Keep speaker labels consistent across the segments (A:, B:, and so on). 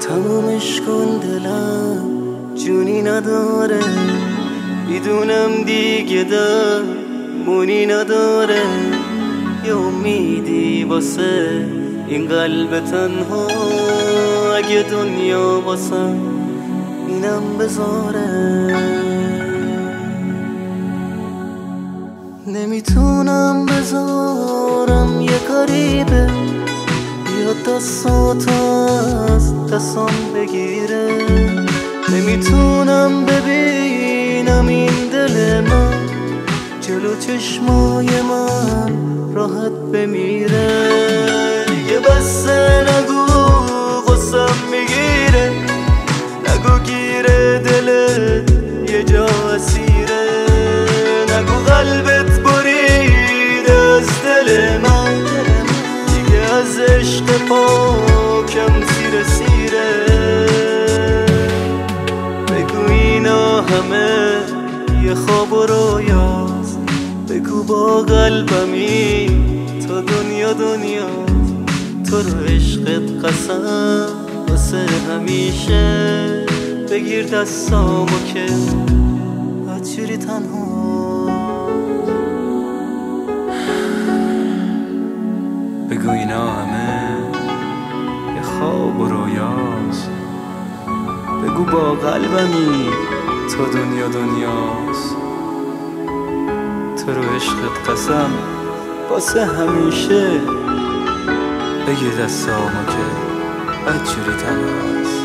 A: تمومش کن دلم جونی نداره، میدونم دیگه درمونی نداره. یه امیدی واسه این قلب تنها، اگه دنیا واسم اینم بذاره. نمیتونم بذارم یه کاریبه بیاد دستاتو از دستم بگیره. نمیتونم ببینم این دل من جلو چشمای من راحت بمیره. دیگه بسه نگو غصم میگیره، نگو گیره دلت یه جا اسیره، نگو قلبت برید از دل من، دیگه از عشق پاکم سیره سیره. بگو اینا همه یه خواب و رویاست، بگو با قلبمی تا دنیا دنیا، تو رو عشقت قسم واسه همیشه. بگیر دستامو که بچری تنها.
B: بگو اینا همه یه خواب و رویاست، بگو با قلبمی تا دنیا دنیاست، تو رو عشقت قسم واسه همیشه. بگیر دستامو که بدجوری تنهاست.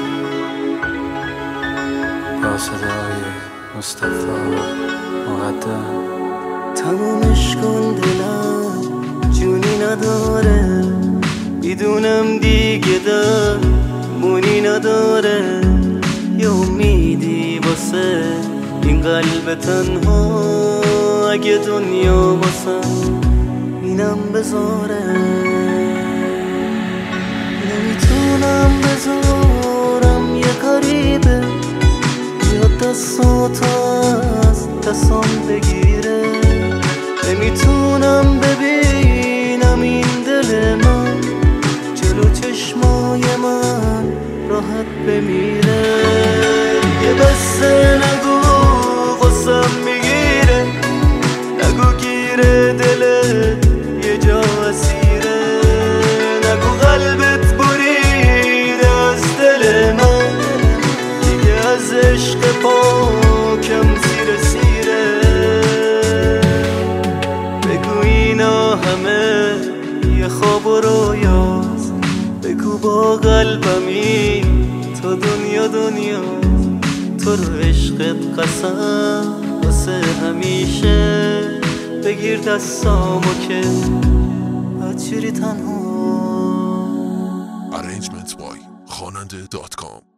B: با صدای مصطفی مقدم.
A: تمومش کن دلم جونی نداره، میدونم دیگه درمونی نداره. یه امیدی واسه این قلب تنها، اگه دنیا واسم اینم بذاره. نمیتونم بذارم یه کاریبه بیاد دستاتو از دستم بگیره. نمیتونم ببینم این دل من جلو چشمای من راحت بمیره. دیگه بسه نگو غصم میگیره، نگو گیره دلت یه جا اسیره، نگو قلبت برید از دل من، دیگه از عشق پاکم سیره سیره. بگو اینا همه یه خواب و رویاست، بگو با قلبمی تا دنیا دنیا، تو رو عشقت قسم واسه همیشه. بگیر دستامو که بچری تنها.
C: Arrangements by خواننده.com